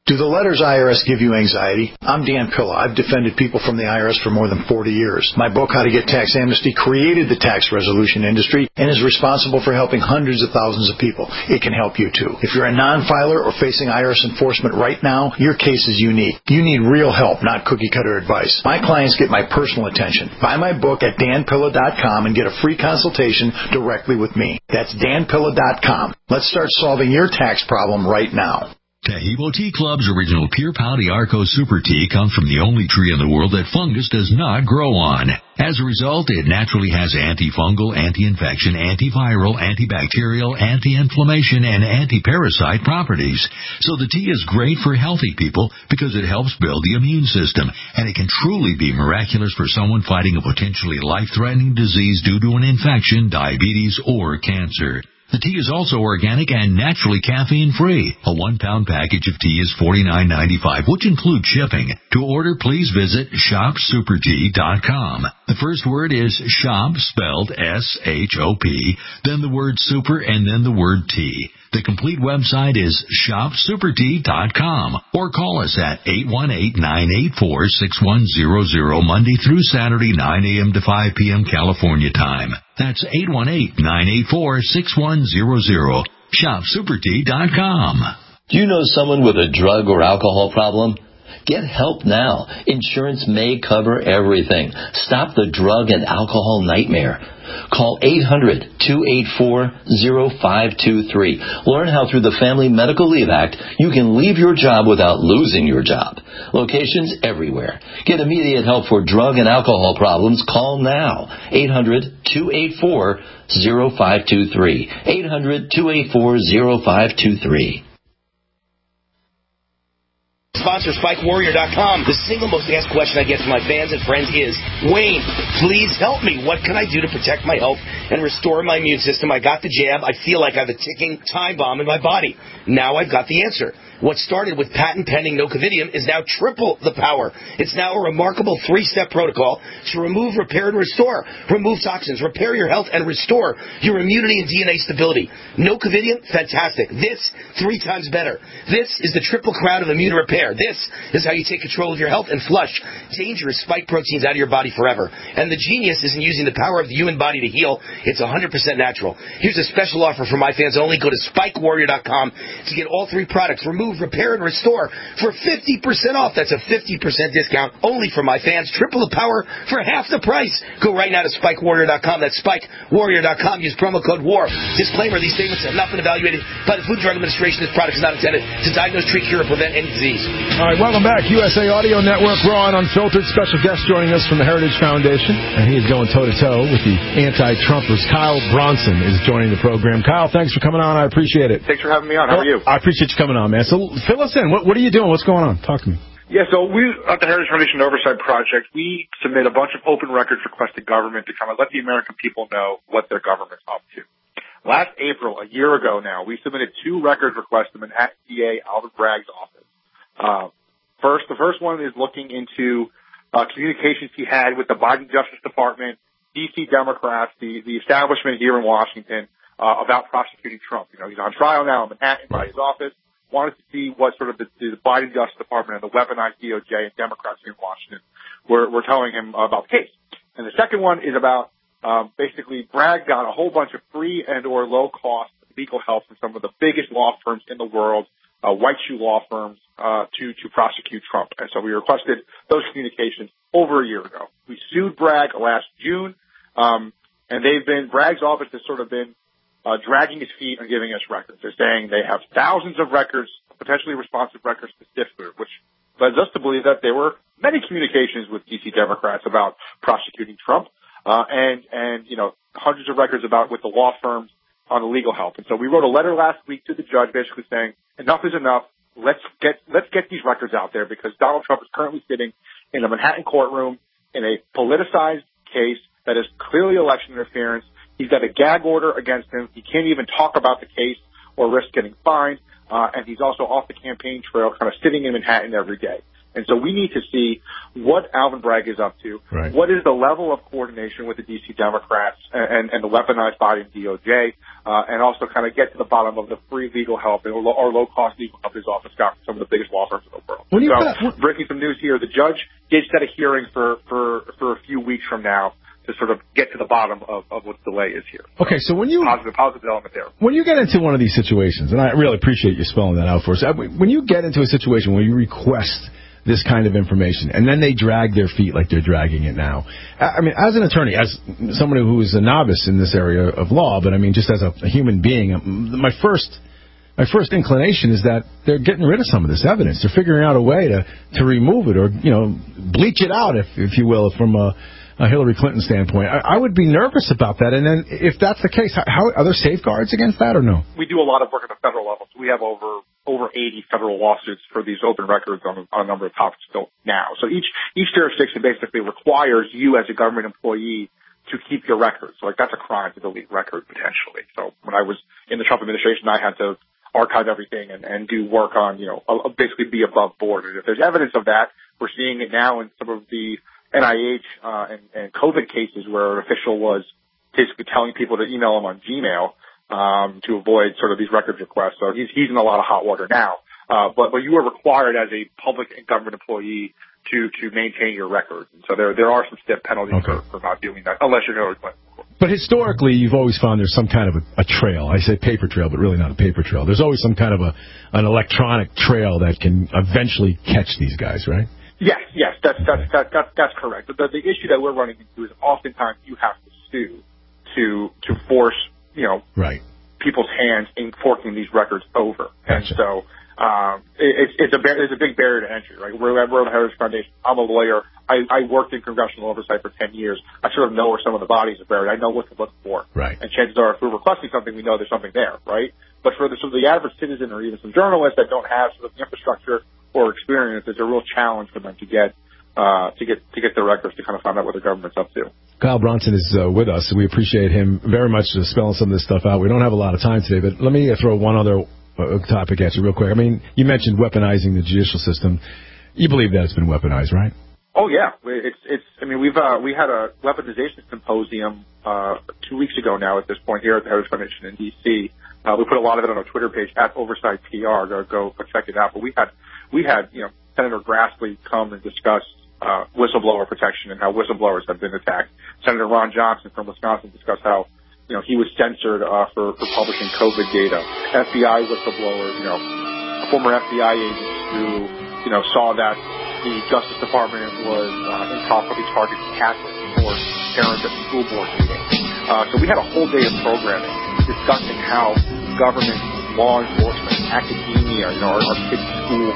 Do the letters I R S give you anxiety? I'm Dan Pilla. I've defended people from the I R S for more than forty years. My book, How to Get Tax Amnesty, created the tax resolution industry and is responsible for helping hundreds of thousands of people. It can help you, too. If you're a non-filer or facing I R S enforcement right now, your case is unique. You need real help, not cookie-cutter advice. My clients get my personal attention. Buy my book at dan pilla dot com and get a free consultation directly with me. That's dan pilla dot com. Let's start solving your tax problem right now. Taheebo Tea Club's original Pure Pau D'Arco Super Tea comes from the only tree in the world that fungus does not grow on. As a result, it naturally has antifungal, anti-infection, antiviral, antibacterial, anti-inflammation, and anti-parasite properties. So the tea is great for healthy people because it helps build the immune system, and it can truly be miraculous for someone fighting a potentially life-threatening disease due to an infection, diabetes, or cancer. The tea is also organic and naturally caffeine-free. A one-pound package of tea is forty-nine ninety-five, which includes shipping. To order, please visit shop super tea dot com. The first word is shop, spelled S H O P, then the word super, and then the word tea. The complete website is shop super tea dot com, or call us at eight one eight, nine eight four, six one zero zero Monday through Saturday, nine a.m. to five p.m. California time. That's eight one eight, nine eight four, six one zero zero. shop super tea dot com. Do you know someone with a drug or alcohol problem? Get help now. Insurance may cover everything. Stop the drug and alcohol nightmare. Call eight hundred, two eight four, zero five two three. Learn how through the Family Medical Leave Act you can leave your job without losing your job. Locations everywhere. Get immediate help for drug and alcohol problems. Call now. eight hundred, two eight four, zero five two three. eight hundred, two eight four, zero five two three. Sponsor Spike Warrior dot com. The single most asked question I get from my fans and friends is, Wayne, please help me. What can I do to protect my health and restore my immune system? I got the jab. I feel like I have a ticking time bomb in my body. Now I've got the answer. What started with patent-pending nocovidium is now triple the power. It's now a remarkable three-step protocol to remove, repair, and restore. Remove toxins, repair your health, and restore your immunity and D N A stability. Nocovidium, fantastic. This, three times better. This is the triple crown of immune repair. This is how you take control of your health and flush dangerous spike proteins out of your body forever. And the genius isn't using the power of the human body to heal. It's one hundred percent natural. Here's a special offer for my fans only. Go to Spike Warrior dot com to get all three products. Remove, repair, and restore for fifty percent off. That's a fifty percent discount only for my fans. Triple the power for half the price. Go right now to Spike Warrior dot com. That's Spike Warrior dot com. Use promo code WAR. Disclaimer, these statements have not been evaluated by the Food and Drug Administration. This product is not intended to diagnose, treat, cure, or prevent any disease. All right, welcome back. U S A Audio Network, Raw and Unfiltered. Special guest joining us from the Heritage Foundation. And he is going toe-to-toe with the anti-Trumpers. Kyle Bronson is joining the program. Kyle, thanks for coming on. I appreciate it. Thanks for having me on. How are you? I appreciate you coming on, man. So fill us in. What, what are you doing? What's going on? Talk to me. Yeah, so we, at the Heritage Foundation Oversight Project, we submit a bunch of open records requests to government to kind of let the American people know what their government's up to. Last April, a year ago now, we submitted two records requests to Manhattan D A Alvin Bragg's office. Uh, first, the first one is looking into uh, communications he had with the Biden Justice Department, D C Democrats, the, the establishment here in Washington, uh, about prosecuting Trump. You know, he's on trial now in Manhattan by his office. Wanted to see what sort of the, the Biden Justice Department and the weaponized D O J and Democrats here in Washington were, were telling him about the case. And the second one is about um, basically Bragg got a whole bunch of free and or low-cost legal help from some of the biggest law firms in the world, uh, white shoe law firms, uh, to, to prosecute Trump. And so we requested those communications over a year ago. We sued Bragg last June, um, and they've been, Bragg's office has sort of been Uh, dragging his feet and giving us records. They're saying they have thousands of records, potentially responsive records to sift through, which led us to believe that there were many communications with D C Democrats about prosecuting Trump, uh, and, and, you know, hundreds of records about with the law firms on the legal help. And so we wrote a letter last week to the judge basically saying enough is enough. Let's get, let's get these records out there because Donald Trump is currently sitting in a Manhattan courtroom in a politicized case that is clearly election interference. He's got a gag order against him. He can't even talk about the case or risk getting fined. Uh, and he's also off the campaign trail, kind of sitting in Manhattan every day. And so we need to see what Alvin Bragg is up to. Right. What is the level of coordination with the D C Democrats and, and the weaponized body of D O J, uh, and also kind of get to the bottom of the free legal help or, or low-cost legal help his office got from some of the biggest law firms in the world. When you so, got, what, breaking some news here, the judge did set a hearing for, for, for a few weeks from now to sort of get to the bottom of, of what the delay is here. Okay, so when you positive, positive element there. When you get into one of these situations, and I really appreciate you spelling that out for us, when you get into a situation where you request this kind of information, and then they drag their feet like they're dragging it now. I mean, as an attorney, as someone who is a novice in this area of law, but I mean, just as a, a human being, my first my first inclination is that they're getting rid of some of this evidence. They're figuring out a way to, to remove it or, you know, bleach it out, if if you will, from a, a Hillary Clinton standpoint. I, I would be nervous about that. And then if that's the case, how are there safeguards against that or no? We do a lot of work at the federal level. So we have over over eighty federal lawsuits for these open records on, on a number of topics still now. So each each jurisdiction basically requires you as a government employee to keep your records. So like that's a crime to delete records potentially. So when I was in the Trump administration, I had to archive everything and, and do work on, you know, uh, basically be above board. And if there's evidence of that, we're seeing it now in some of the N I H uh, and, and COVID cases where an official was basically telling people to email them on Gmail um, to avoid sort of these records requests. So he's he's in a lot of hot water now. Uh, but but you are required as a public and government employee to to maintain your records. And so there there are some stiff penalties okay. for, for not doing that, unless you're Hillary Clinton. But historically, you've always found there's some kind of a, a trail. I say paper trail, but really not a paper trail. There's always some kind of a an electronic trail that can eventually catch these guys, right? Yes, yes, that's that's that, that, that's correct. But the, the issue that we're running into is oftentimes you have to sue to to force you know right. people's hands in forking these records over, Gotcha. and so um, it, it's it's a it's a big barrier to entry. Right, we're at World Heritage Foundation. I'm a lawyer. I, I worked in congressional oversight for ten years. I sort of know where some of the bodies are buried. I know what to look for. Right. And chances are, if we're requesting something, we know there's something there, right? But for the, sort of the average citizen or even some journalists that don't have sort of the infrastructure or experience, it's a real challenge for them to get uh, to get to get their records to kind of find out what the government's up to. Kyle Bronson is uh, with us. We appreciate him very much for spelling some of this stuff out. We don't have a lot of time today, but let me uh, throw one other uh, topic at you real quick. I mean, you mentioned weaponizing the judicial system. You believe that it's been weaponized, right? Oh yeah, it's it's. I mean, we've uh, we had a weaponization symposium uh, two weeks ago now. At this point here at the Heritage Foundation in D C, uh, we put a lot of it on our Twitter page at Oversight P R. Go go check it out. But we had we had you know Senator Grassley come and discuss uh, whistleblower protection and how whistleblowers have been attacked. Senator Ron Johnson from Wisconsin discussed how you know he was censored uh, for for publishing COVID data. F B I whistleblowers, you know, former F B I agents who you know saw that the Justice Department was uh, improperly targeting Catholics for parents at school board meetings. Uh, so we had a whole day of programming discussing how government, law enforcement, academia, you know, our, our kids' schools,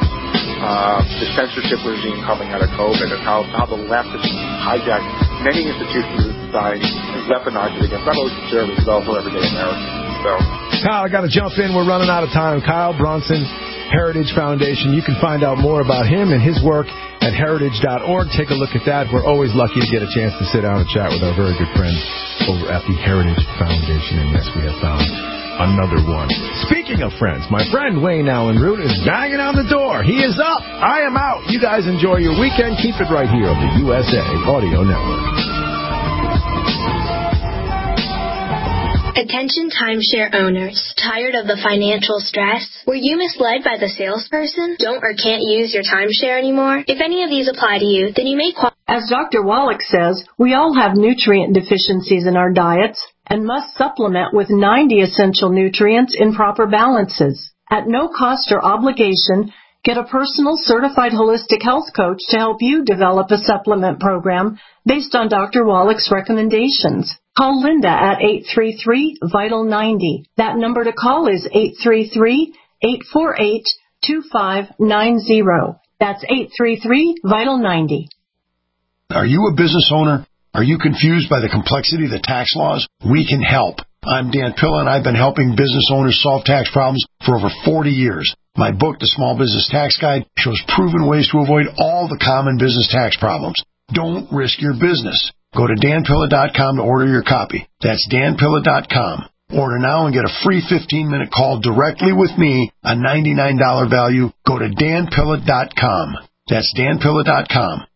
uh, the censorship regime coming out of COVID, and how, how the left has hijacked many institutions of society and weaponized it against not only conservatives, but also everyday Americans. So, Kyle, I got to jump in. We're running out of time. Kyle Bronson, Heritage Foundation. You can find out more about him and his work at heritage dot org. Take a look at that. We're always lucky to get a chance to sit down and chat with our very good friends over at the Heritage Foundation. And yes, we have found another one. Speaking of friends, my friend Wayne Allen Root is banging on the door. He is up. I am out. You guys enjoy your weekend. Keep it right here on the U S A Audio Network. Attention timeshare owners. Tired of the financial stress? Were you misled by the salesperson? Don't or can't use your timeshare anymore? If any of these apply to you, then you may qualify. As Doctor Wallach says, we all have nutrient deficiencies in our diets and must supplement with ninety essential nutrients in proper balances. At no cost or obligation, get a personal certified holistic health coach to help you develop a supplement program based on Doctor Wallach's recommendations. Call Linda at eight three three, vital ninety. That number to call is eight three three, eight four eight, two five nine zero. That's eight three three, vital ninety. Are you a business owner? Are you confused by the complexity of the tax laws? We can help. I'm Dan Pilla, and I've been helping business owners solve tax problems for over forty years. My book, The Small Business Tax Guide, shows proven ways to avoid all the common business tax problems. Don't risk your business. Go to dan pilla dot com to order your copy. That's dan pilla dot com. Order now and get a free fifteen-minute call directly with me, a ninety-nine dollars value. Go to dan pilla dot com. That's Dan Pilla dot com.